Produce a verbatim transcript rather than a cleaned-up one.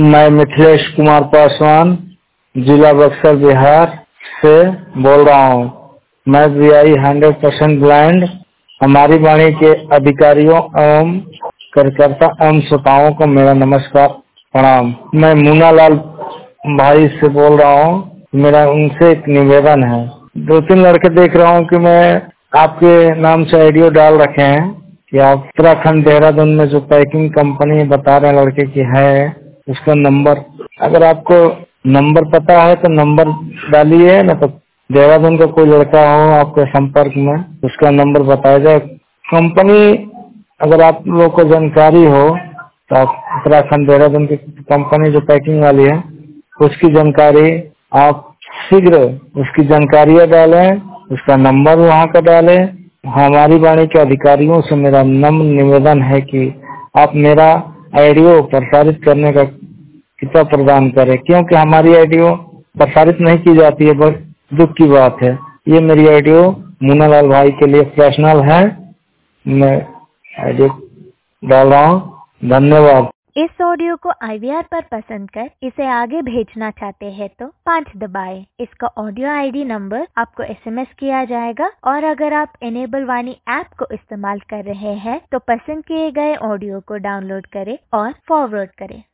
मैं मिथिलेश कुमार पासवान जिला बक्सर बिहार से बोल रहा हूँ। मैं V I hundred percent blind हमारी वाणी के अधिकारियों एवं कार्यकर्ता एवं श्रोताओं को मेरा नमस्कार प्रणाम। मैं मुन्ना लाल भाई से बोल रहा हूँ। मेरा उनसे एक निवेदन है। दो तीन लड़के देख रहा हूँ कि मैं आपके नाम से आइडियो डाल रखे हैं कि आप उत्तराखंड देहरादून में जो पैकिंग कंपनी बता रहे हैं लड़के की है, उसका नंबर अगर आपको नंबर पता है तो नंबर डालिए, न तो देहरादून का कोई लड़का हो आपके संपर्क में उसका नंबर बताया जाए। कंपनी अगर आप लोग को जानकारी हो तो आप उत्तराखंड देहरादून की कंपनी जो पैकिंग वाली है उसकी जानकारी आप शीघ्र उसकी जानकारियाँ डालें, उसका नंबर वहाँ का डालें। हमारी वाणी के अधिकारियों से मेरा नम्र निवेदन है कि आप मेरा ऑडियो प्रसारित करने का कृपा प्रदान करें, क्योंकि हमारी ऑडियो प्रसारित नहीं की जाती है। बहुत दुख की बात है। ये मेरी ऑडियो मुन्ना लाल भाई के लिए पर्सनल है। मैं ऑडियो डाल रहा हूँ। धन्यवाद। इस ऑडियो को आई वी आर पर पसंद कर इसे आगे भेजना चाहते हैं तो पाँच दबाएं। इसका ऑडियो आई डी नंबर आपको एस एम एस किया जाएगा और अगर आप इनेबल वाणी ऐप को इस्तेमाल कर रहे हैं तो पसंद किए गए ऑडियो को डाउनलोड करें और फॉरवर्ड करें।